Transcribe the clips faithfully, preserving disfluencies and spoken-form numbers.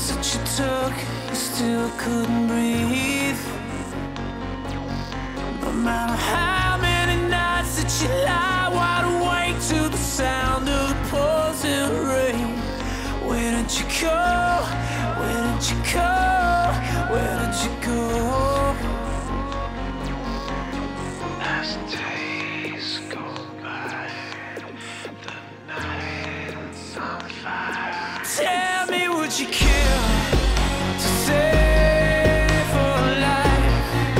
pills that you took, you still couldn't breathe. No matter how many nights that you lie wide awake to the sound of the pouring rain. Where did you go? Where did you go? Where did you go? As days go by, the night's on fire. Tell me, would you kill to save a life?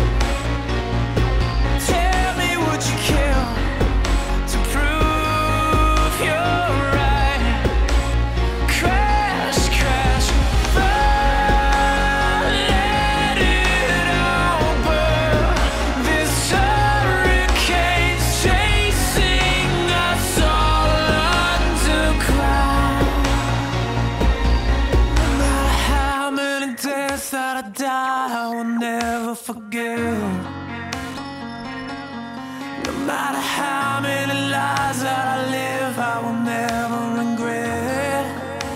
Tell me, would you kill to prove you're right? Crash, crash, burn, let it all burn. This hurricane's chasing us all underground. No matter how many deaths that I die, I will never forget. No matter how many lies that I live, I will never regret.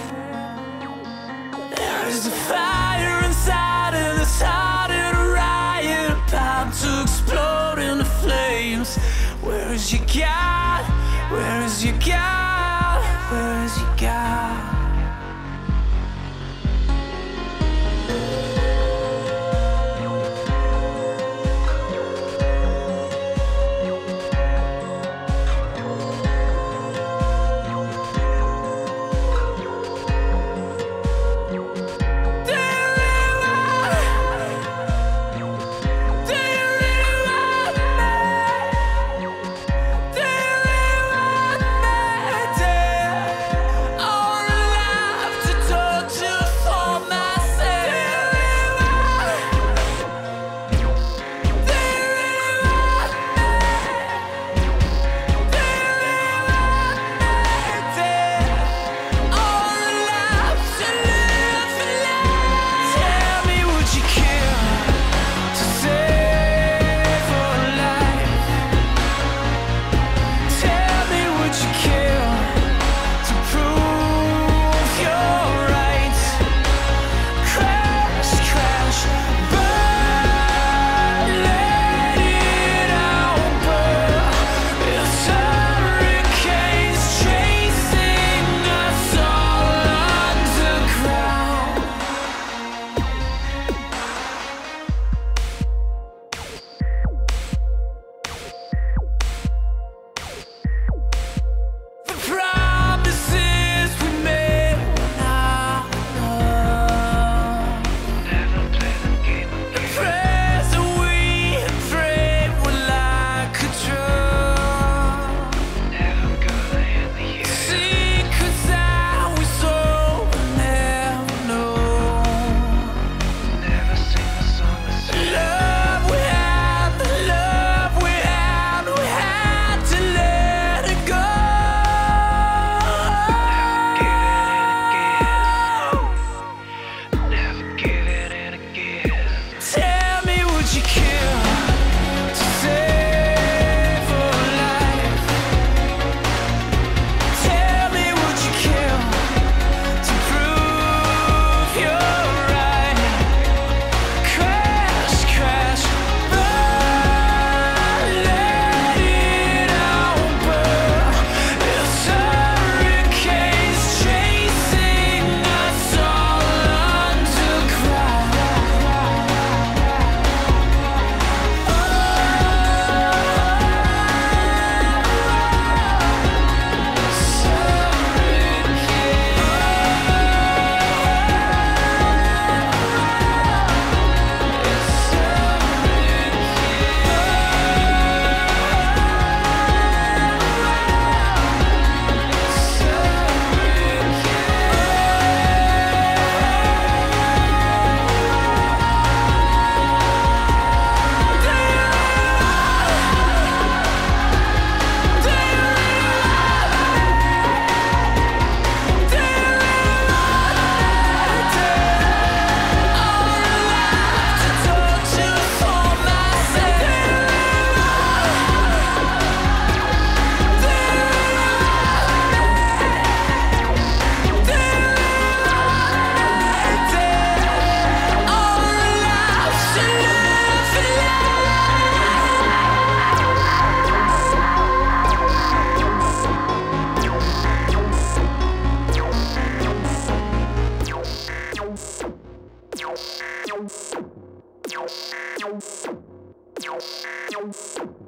There is a fire inside and it's harder to riot, about to explode into flames. Where is your God? Where is your God? Where is your God? Do you really want me? Do you really want me? Thank you.